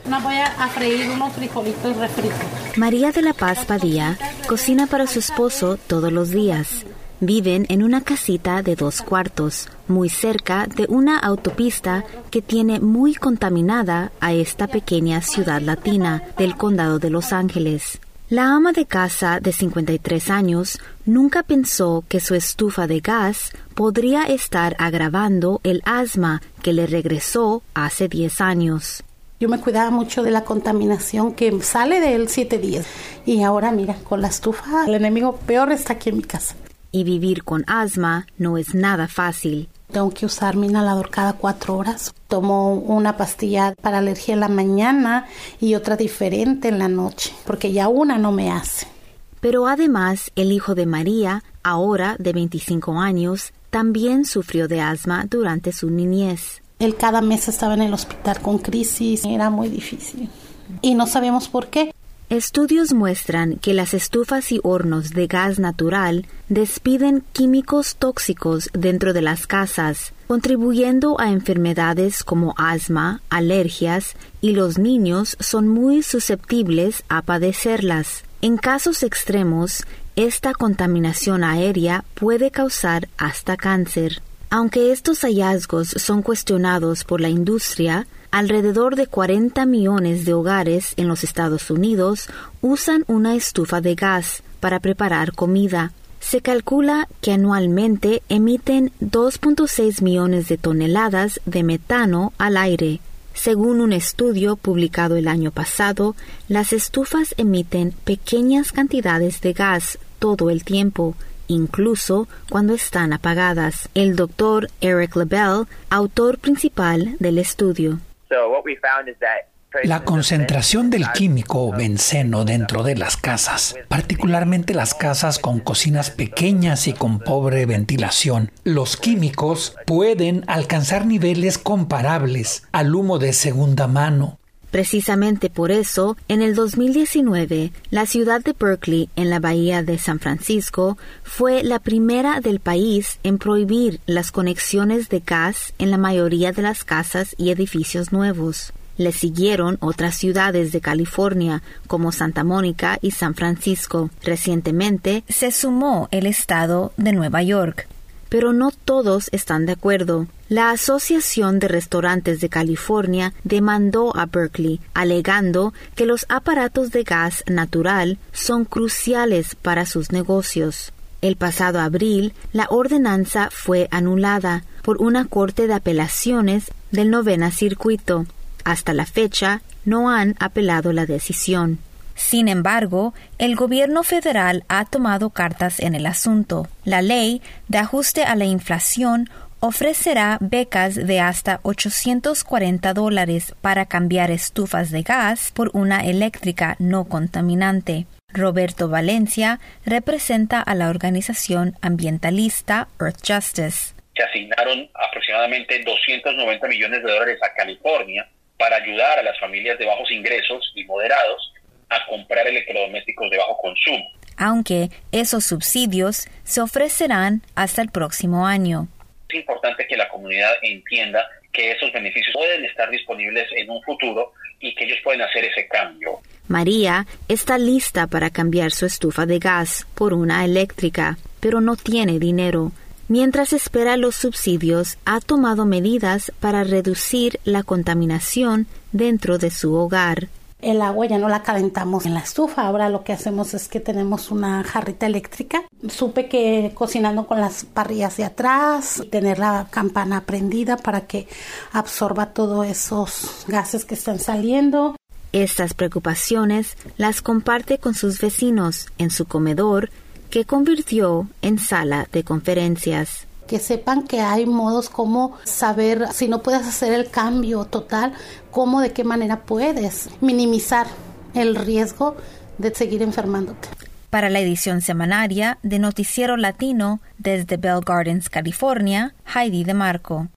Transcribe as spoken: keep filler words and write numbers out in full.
No voy a freír unos frijolitos refritos. María de la Paz Padilla cocina para su esposo todos los días. Viven en una casita de dos cuartos, muy cerca de una autopista que tiene muy contaminada a esta pequeña ciudad latina del condado de Los Ángeles. La ama de casa de cincuenta y tres años nunca pensó que su estufa de gas podría estar agravando el asma que le regresó hace diez años. Yo me cuidaba mucho de la contaminación que sale de él siete días. Y ahora, mira, con la estufa, el enemigo peor está aquí en mi casa. Y vivir con asma no es nada fácil. Tengo que usar mi inhalador cada cuatro horas. Tomo una pastilla para alergia en la mañana y otra diferente en la noche, porque ya una no me hace. Pero además, el hijo de María, ahora de veinticinco años, también sufrió de asma durante su niñez. Él cada mes estaba en el hospital con crisis. Era muy difícil. Y no sabíamos por qué. Estudios muestran que las estufas y hornos de gas natural despiden químicos tóxicos dentro de las casas, contribuyendo a enfermedades como asma, alergias, y los niños son muy susceptibles a padecerlas. En casos extremos, esta contaminación aérea puede causar hasta cáncer. Aunque estos hallazgos son cuestionados por la industria, alrededor de cuarenta millones de hogares en los Estados Unidos usan una estufa de gas para preparar comida. Se calcula que anualmente emiten dos punto seis millones de toneladas de metano al aire. Según un estudio publicado el año pasado, las estufas emiten pequeñas cantidades de gas todo el tiempo, incluso cuando están apagadas. El doctor Eric LaBelle, autor principal del estudio. La concentración del químico benceno dentro de las casas, particularmente las casas con cocinas pequeñas y con pobre ventilación, los químicos pueden alcanzar niveles comparables al humo de segunda mano. Precisamente por eso, en el dos mil diecinueve, la ciudad de Berkeley, en la bahía de San Francisco, fue la primera del país en prohibir las conexiones de gas en la mayoría de las casas y edificios nuevos. Le siguieron otras ciudades de California, como Santa Mónica y San Francisco. Recientemente se sumó el estado de Nueva York. Pero no todos están de acuerdo. La Asociación de Restaurantes de California demandó a Berkeley, alegando que los aparatos de gas natural son cruciales para sus negocios. El pasado abril, la ordenanza fue anulada por una corte de apelaciones del Novena Circuito. Hasta la fecha, no han apelado la decisión. Sin embargo, el gobierno federal ha tomado cartas en el asunto. La ley de ajuste a la inflación ofrecerá becas de hasta ochocientos cuarenta dólares para cambiar estufas de gas por una eléctrica no contaminante. Roberto Valencia representa a la organización ambientalista Earth Justice. Se asignaron aproximadamente doscientos noventa millones de dólares a California para ayudar a las familias de bajos ingresos y moderados a comprar electrodomésticos de bajo consumo. Aunque esos subsidios se ofrecerán hasta el próximo año. Es importante que la comunidad entienda que esos beneficios pueden estar disponibles en un futuro y que ellos pueden hacer ese cambio. María está lista para cambiar su estufa de gas por una eléctrica, pero no tiene dinero. Mientras espera los subsidios, ha tomado medidas para reducir la contaminación dentro de su hogar. El agua ya no la calentamos en la estufa, ahora lo que hacemos es que tenemos una jarrita eléctrica. Supe que cocinando con las parrillas de atrás, tener la campana prendida para que absorba todos esos gases que están saliendo. Estas preocupaciones las comparte con sus vecinos en su comedor, que convirtió en sala de conferencias. Que sepan que hay modos como saber si no puedes hacer el cambio total, cómo, de qué manera puedes minimizar el riesgo de seguir enfermándote. Para la edición semanaria de Noticiero Latino desde Bell Gardens, California, Heidi DeMarco.